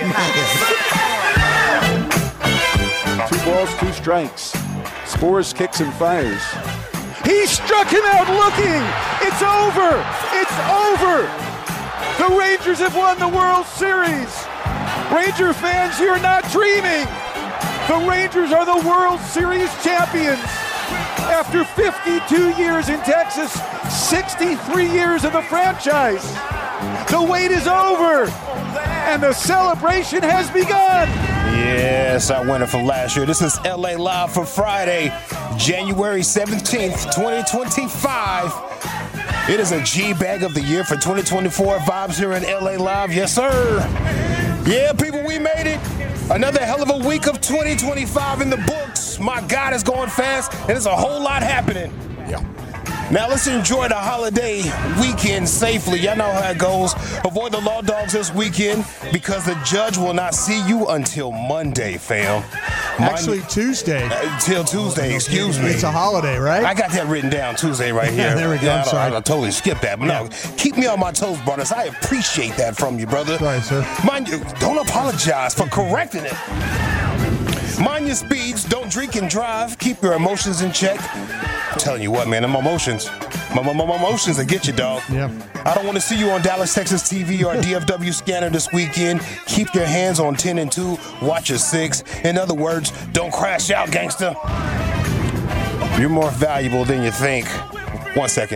Two balls, 2 strikes. Spores, kicks, and fires. He struck him out looking. It's over. It's over. The Rangers have won the World Series. Ranger fans, you're not dreaming. The Rangers are the World Series champions. After 52 years in Texas, 63 years in the franchise. The wait is over, and the celebration has begun. Yes, our winner from last year. This is LA Live for Friday, January 17th, 2025. It is a G-Bag of the Year for 2024 vibes here in LA Live. Yes, sir. Yeah, people, we made it. Another hell of a week of 2025 in the books. My God, it's going fast, and there's a whole lot happening. Yeah. Now let's enjoy the holiday weekend safely. Y'all know how it goes. Avoid the law dogs this weekend because the judge will not see you until Monday, fam. Actually, Tuesday. Till Tuesday, excuse me. It's a holiday, right? I got that written down, Tuesday right here. There we go. I'm sorry. I totally skipped that. But no, keep me on my toes, brothers. I appreciate that from you, brother. Sorry, sir. Mind you, don't apologize for correcting it. Mind your speeds. Don't drink and drive. Keep your emotions in check. I'm telling you what, man, my emotions will get you, dog. Yeah. I don't want to see you on Dallas, Texas TV or DFW scanner this weekend. Keep your hands on 10 and 2. Watch your 6. In other words, don't crash out, gangster. You're more valuable than you think. 1 second.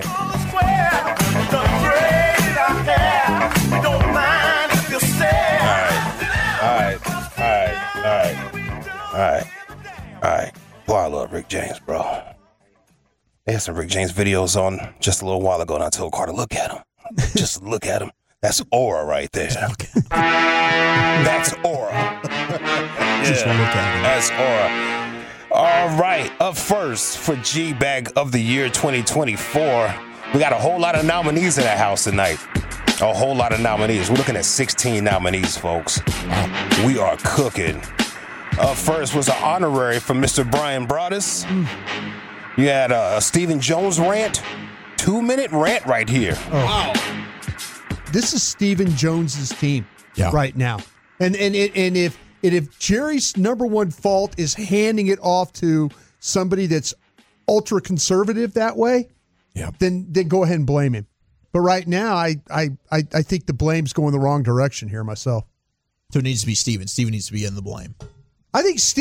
All right. Boy, I love Rick James, bro. They had some Rick James videos on just a little while ago, and I told Carter, look at him. Just look at him. That's aura right there. That's aura. Just look at him. That's aura. All right, up first for G-Bag of the Year 2024, we got a whole lot of nominees in the house tonight. A whole lot of nominees. We're looking at 16 nominees, folks. We are cooking. Up first was an honorary from Mr. Brian Broaddus. You had a Stephen Jones rant. 2-minute rant right here. Oh. Wow. This is Stephen Jones's team right now. And if And if Jerry's number one fault is handing it off to somebody that's ultra conservative that way, then go ahead and blame him. But right now, I think the blame's going the wrong direction here myself. So it needs to be Steven. Steven needs to be in the blame. I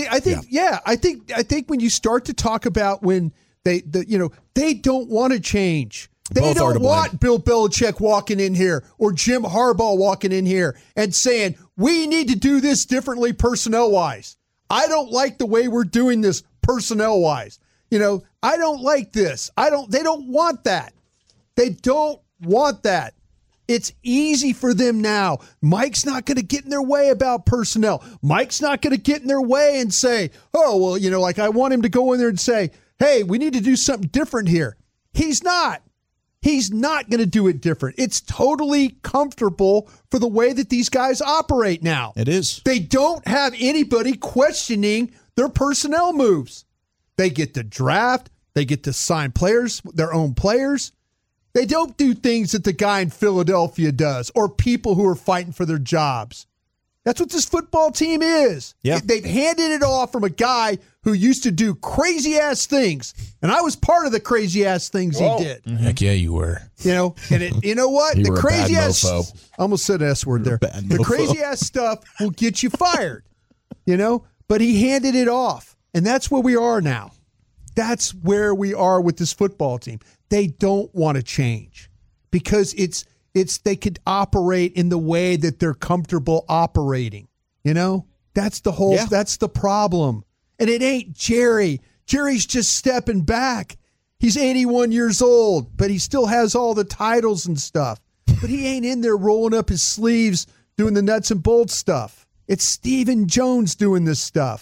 think when you start to talk about when they don't want to change. They don't want Bill Belichick walking in here or Jim Harbaugh walking in here and saying, we need to do this differently personnel-wise. I don't like the way we're doing this personnel-wise. I don't like this. They don't want that. They don't want that. It's easy for them now. Mike's not going to get in their way about personnel. Mike's not going to get in their way and say, oh, well, like I want him to go in there and say, hey, we need to do something different here. He's not. He's not going to do it different. It's totally comfortable for the way that these guys operate now. It is. They don't have anybody questioning their personnel moves. They get to draft. They get to sign players, their own players. They don't do things that the guy in Philadelphia does or people who are fighting for their jobs. That's what this football team is. Yeah. They've handed it off from a guy who used to do crazy-ass things, and I was part of the crazy-ass things he did. Heck yeah, you were. And you know what? You were a bad crazy-ass mofo. I almost said S word there. The crazy-ass stuff will get you fired, But he handed it off, and that's where we are now. That's where we are with this football team. They don't want to change because it's they could operate in the way that they're comfortable operating. That's the whole. Yeah. That's the problem. And it ain't Jerry. Jerry's just stepping back. He's 81 years old, but he still has all the titles and stuff. But he ain't in there rolling up his sleeves doing the nuts and bolts stuff. It's Stephen Jones doing this stuff.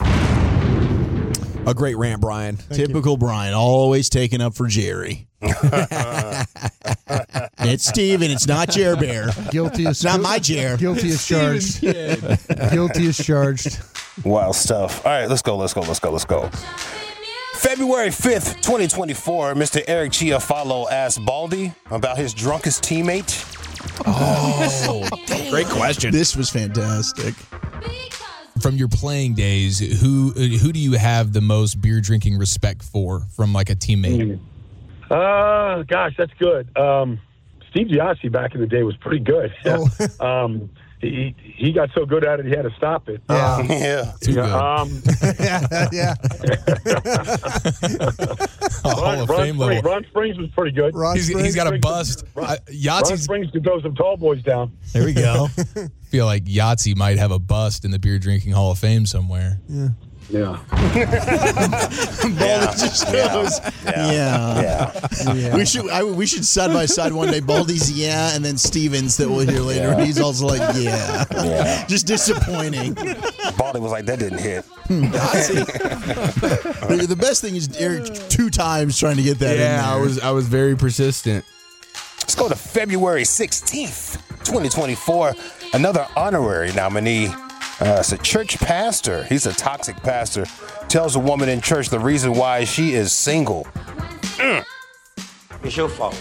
A great rant, Brian. Typical Brian, always taking up for Jerry. It's Steven. It's not Jer Bear. Guilty as It's not my Jer. Guilty as charged. Guilty as charged. Wild stuff. All right, let's go. February 5th, 2024, Mr. Eric Chiafalo asked Baldy about his drunkest teammate. Oh, great question. This was fantastic. From your playing days, who do you have the most beer drinking respect for from like a teammate? Gosh, that's good. Steve Giassi back in the day was pretty good. Oh. He got so good at it, he had to stop it. Yeah. Too good. Yeah. Hall of Fame level. Ron Springs was pretty good. He's got a bust. Ron Springs could throw some tall boys down. There we go. Feel like Yahtzee might have a bust in the beer drinking Hall of Fame somewhere. Yeah. Baldy just goes, yeah. We should side by side one day. Baldy's and then Stevens that we'll hear later. And he's also like, yeah. Just disappointing. Baldy was like, that didn't hit. The best thing is Eric 2 times trying to get that in there. I was very persistent. Let's go to February 16th, 2024. Another honorary nominee. It's a church pastor. He's a toxic pastor. Tells a woman in church the reason why she is single. It's your fault.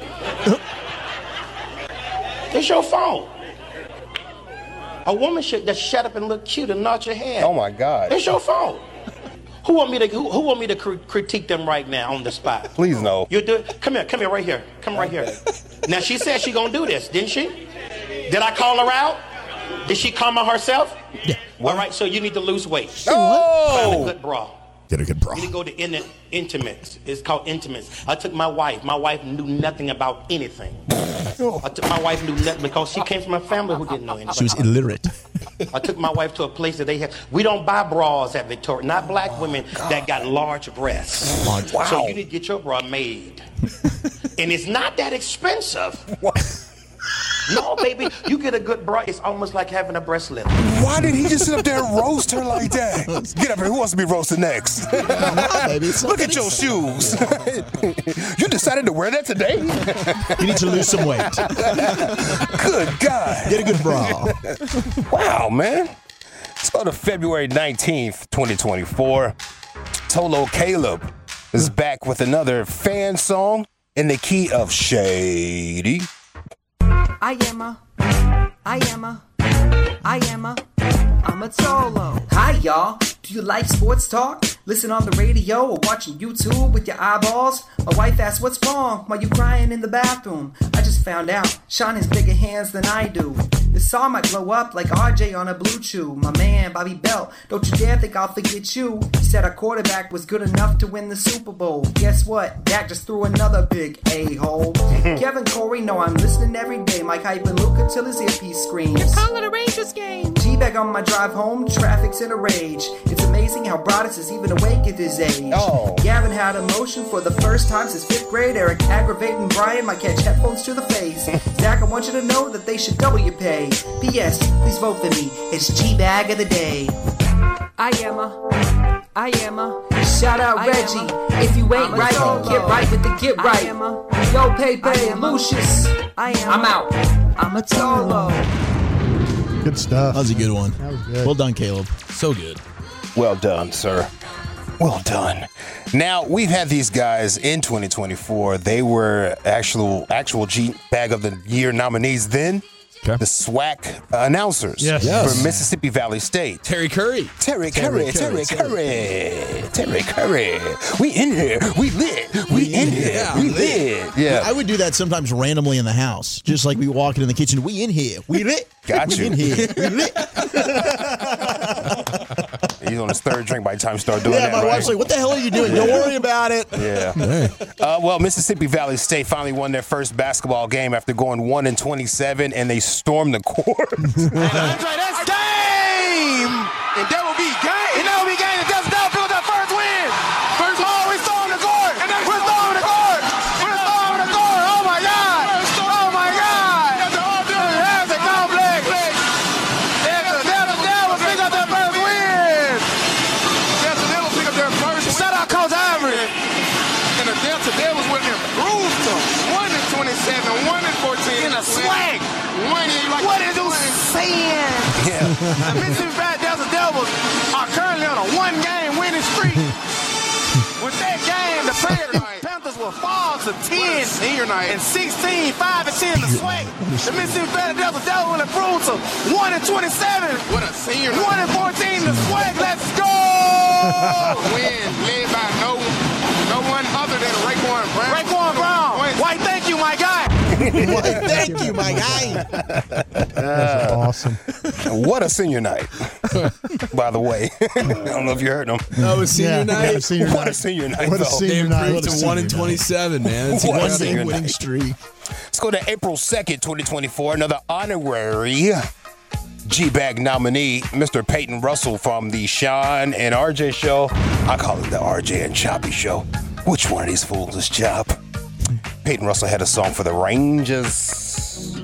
It's your fault. A woman should just shut up and look cute and nod your head. Oh my God. It's your fault. Who want me to critique them right now on the spot? Please no. You do it. Come here, right here. Come right here. Now she said she gonna do this, didn't she? Did I call her out? Did she come on herself? Yeah. All right, so you need to lose weight. Oh! Find a good bra. Get a good bra. You need to go to Intimates. It's called Intimates. I took my wife. My wife knew nothing about anything. My wife knew nothing because she came from a family who didn't know anything. She was illiterate. I took my wife to a place that they have. We don't buy bras at Victoria. Not black women that got large breasts. Wow. So you need to get your bra made. And it's not that expensive. No, baby, you get a good bra. It's almost like having a breast lift. Why did he just sit up there and roast her like that? Get up here. Who wants to be roasted next? Look at your shoes. You decided to wear that today? You need to lose some weight. Good God. Get a good bra. Wow, man. Let's go to February 19th, 2024. Tolo Caleb is back with another fan song in the key of Shady. I am a I'm a Tolo. Hi, y'all. Do you like sports talk? Listen on the radio or watching YouTube with your eyeballs? My wife asks what's wrong while you crying in the bathroom. I just found out Sean has bigger hands than I do. This song might blow up like RJ on a Blue Chew. My man, Bobby Belt, don't you dare think I'll forget you. He said our quarterback was good enough to win the Super Bowl. Guess what? Dak just threw another big a-hole. Kevin Corey, no, I'm listening every day. Mike hyping Luka till his earpiece screams. You're calling a Rangers game. G-Bag on my drive home, traffic's in a rage. It's amazing how Broadus is even awake at his age. Gavin had emotion for the first time since 5th grade. Eric aggravating Brian might catch headphones to the face. Zach, I want you to know that they should double your pay. P.S. Please vote for me. It's G-Bag of the Day. I am a. Shout out Reggie. If you ain't right, then get right with the get right. Yo, Pepe, Lucius. I'm out. I'm a Tolo. Good stuff. That was a good one. That was good. Well done, Caleb. So good. Well done, sir. Well done. Now, we've had these guys in 2024. They were actual G-Bag of the Year nominees then. Okay. The SWAC announcers for Mississippi Valley State. Terry Curry. Terry Curry. We in here. We lit. We in here. We lit. Yeah. I would do that sometimes randomly in the house. Just like we walk in the kitchen. We in here. We lit. Got you. We in here. We lit. He's on his third drink by the time he started doing that. Yeah, my wife's like, what the hell are you doing? Don't worry about it. Yeah. Well, Mississippi Valley State finally won their first basketball game after going 1-27, and they stormed the court. Andre, that's game! And that will be game. And that will be game. It doesn't feel that first win. First ball, we stormed the court. We're storming the court. We're storming the court. Oh, my God. Oh, my God. That's a complex. The Devils pick up their first win. The Devils pick up their first win. Shout out Coach Ivory. And the Devils went and proved them. 1-27, 1-14. In a swag. What is you saying? Yeah. The Mississippi Valley Devils are currently on a one-game winning streak. With that game, the Panthers will fall to 10 senior night and 16, 5-10 to sway. The Mississippi Valley Devils will improve to 1-27. What a senior night. 1-14 to sway. Let's go! Win led by no one other than Raekwon Brown. Raekwon Brown. Why, thank you, my guy. Thank you, my guy. That's awesome. What a senior night, by the way. I don't know if you heard him. No, a senior night. What a senior night. What a senior night. Improved to 1-27, man. It's What a one senior game winning night. streak. Let's go to April 2nd, 2024. Another honorary G-Bag nominee, Mr. Peyton Russell from the Sean and RJ show. I call it the RJ and Choppy show. Which one of these fools is Chop? Peyton Russell had a song for the Rangers.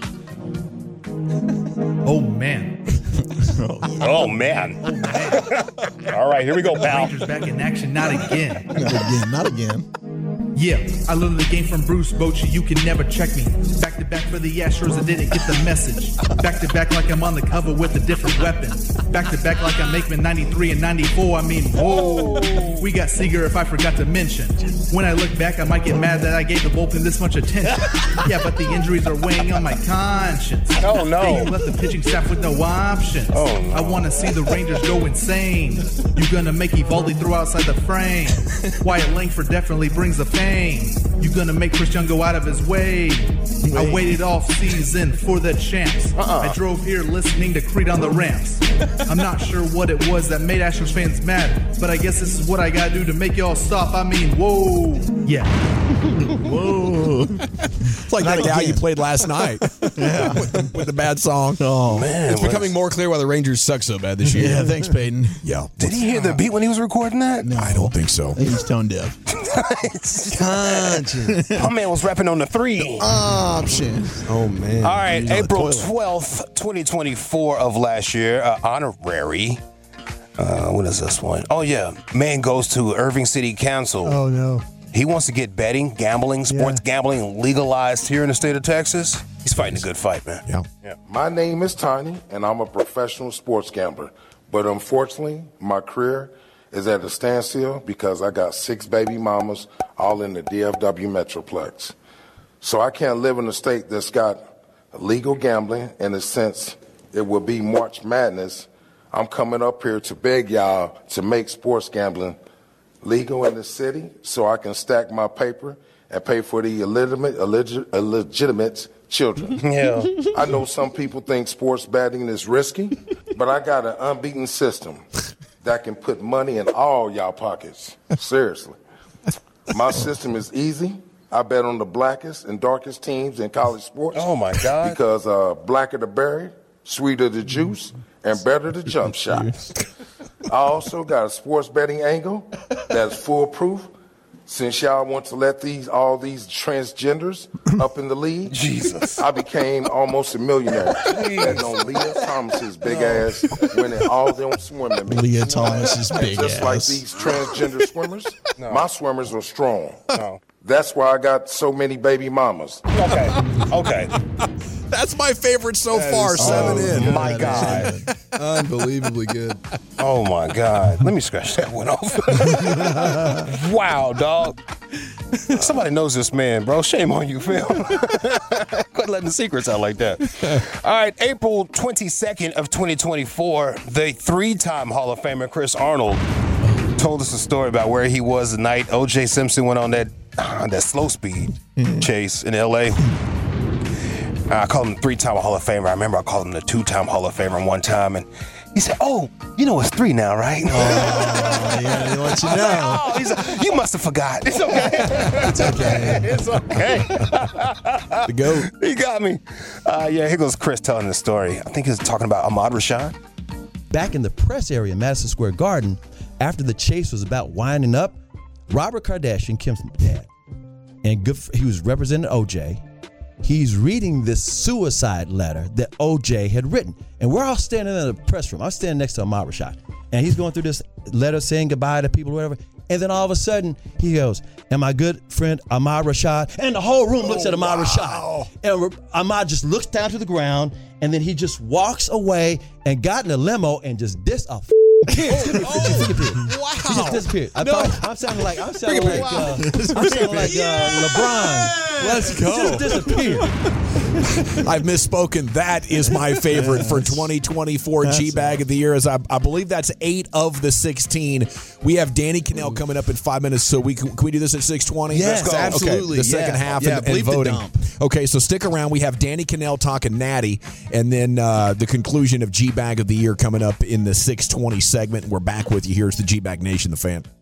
Oh, man. Oh, man. All right, here we go, pal. Rangers back in action, not again. Not again. Yeah, I learned the game from Bruce Bochy. You can never check me. Back to back for the Astros, I didn't get the message. Back to back like I'm on the cover with a different weapon. Back to back like I'm Aikman 93 and 94. I mean, whoa. We got Seager if I forgot to mention. When I look back, I might get mad that I gave the bullpen this much attention. Yeah, but the injuries are weighing on my conscience. Oh, no. They left the pitching staff with no options. Oh, no. I want to see the Rangers go insane. You're gonna make Evaldi throw outside the frame. Wyatt Langford definitely brings the pain. You're gonna make Chris Young go out of his way. I waited off season for the champs. I drove here listening to Creed on the ramps. I'm not sure what it was that made Astros fans mad, but I guess this is what I gotta do to make y'all stop. I mean, whoa. Yeah. Whoa. It's like that guy you played last night. Yeah. with the bad song. Oh, man. It's becoming more clear why the Rangers suck so bad this year. Yeah, thanks, Peyton. Yeah. Did he hear the beat when he was recording that? No. I don't think so. I think he's tone deaf. My man was rapping on the 3 options. Oh, man. All right, He's on the April toilet. 12th, 2024 of last year, honorary. What is this one? Oh, yeah. Man goes to Irving City Council. Oh, no. He wants to get betting, gambling, sports gambling legalized here in the state of Texas. He's fighting a good fight, man. Yeah. My name is Tiny, and I'm a professional sports gambler. But unfortunately, my career is at a standstill because I got 6 baby mamas all in the DFW Metroplex. So I can't live in a state that's got legal gambling, in a sense it will be March Madness I'm coming up here to beg y'all to make sports gambling legal in the city so I can stack my paper and pay for the illegitimate children. Yeah. I know some people think sports betting is risky, but I got an unbeaten system that can put money in all y'all pockets. Seriously. My system is easy. I bet on the blackest and darkest teams in college sports. Oh, my God. Because blacker the berry, sweeter the juice, and better the jump shot. I also got a sports betting angle that's foolproof. Since y'all want to let all these transgenders up in the league, Jesus, I became almost a millionaire. Betting on Leah Thomas's big ass winning all them swimming. Leah Thomas's big just ass. like these transgender swimmers, my swimmers are strong. No. That's why I got so many baby mamas. Okay. That's my favorite so far. 7 in. My God. Unbelievably good. Oh, my God. Let me scratch that one off. Wow, dog. Somebody knows this man, bro. Shame on you, Phil. Quit letting the secrets out like that. All right, April 22nd of 2024, the 3-time Hall of Famer Chris Arnold told us a story about where he was the night O.J. Simpson went on that slow speed chase in L.A. I called him 3-time Hall of Famer. I remember I called him the 2-time Hall of Famer one time, and he said, "Oh, you know it's 3 now, right?" Oh, yeah, they want you to know. Oh, he said, "You must have forgot." It's okay. It's okay. It's okay. The GOAT. He got me. Yeah, here goes Chris telling the story. I think he was talking about Ahmad Rashad. Back in the press area in Madison Square Garden, after the chase was about winding up, Robert Kardashian, Kim's dad, and he was representing OJ. He's reading this suicide letter that OJ had written. And we're all standing in the press room. I'm standing next to Ahmad Rashad. And he's going through this letter saying goodbye to people, whatever. And then all of a sudden, he goes, "And my good friend Ahmad Rashad." And the whole room looks at Ahmad Rashad. And Ahmad just looks down to the ground. And then he just walks away and got in a limo and just kid. Wow. He just disappeared. I'm sounding like LeBron. Let's go. He just disappeared. I've misspoken. That is my favorite for 2024 G-Bag of the Year. As I believe that's 8 of the 16. We have Danny Cannell coming up in 5 minutes. So can we do this at 6:20? Yes, Let's go. absolutely. Okay, the second half and bleep the voting. dump. Okay, so stick around. We have Danny Cannell talking Natty, and then the conclusion of G-Bag of the Year coming up in the 6:20 segment. We're back with you. Here's the G-Bag Nation, the Fan.